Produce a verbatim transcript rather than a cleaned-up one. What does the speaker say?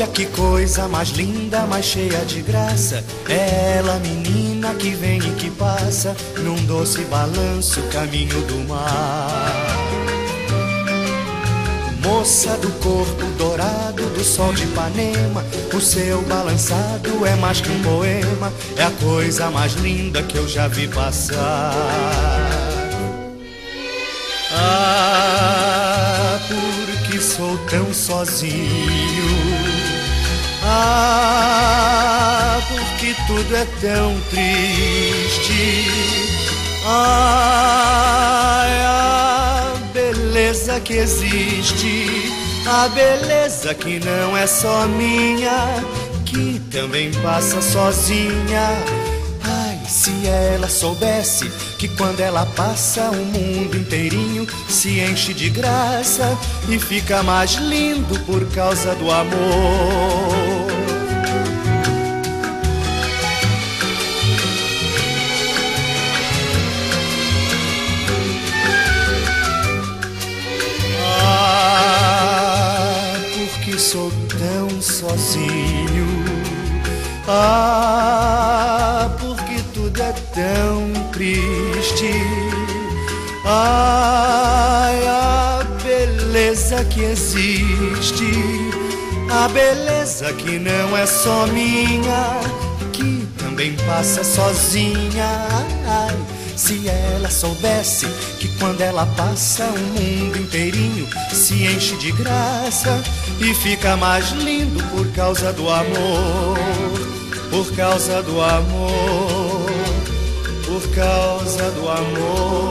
Olha que coisa mais linda, mais cheia de graça. É ela, menina, que vem e que passa num doce balanço, caminho do mar. Moça do corpo dourado do sol de Ipanema, o seu balançado é mais que um poema, é a coisa mais linda que eu já vi passar. Ah, porque sou tão sozinho. Ah, porque tudo é tão triste. Ai, a beleza que existe, a beleza que não é só minha, que também passa sozinha. Ai, se ela soubesse que quando ela passa o mundo inteirinho se enche de graça e fica mais lindo por causa do amor. Ah, porque sou tão sozinho. Ah, porque tudo é tão triste. Ai, a beleza que existe, a beleza que não é só minha, que também passa sozinha. Ai, se ela soubesse que quando ela passa o mundo inteirinho se enche de graça e fica mais lindo por causa do amor, por causa do amor, por causa do amor.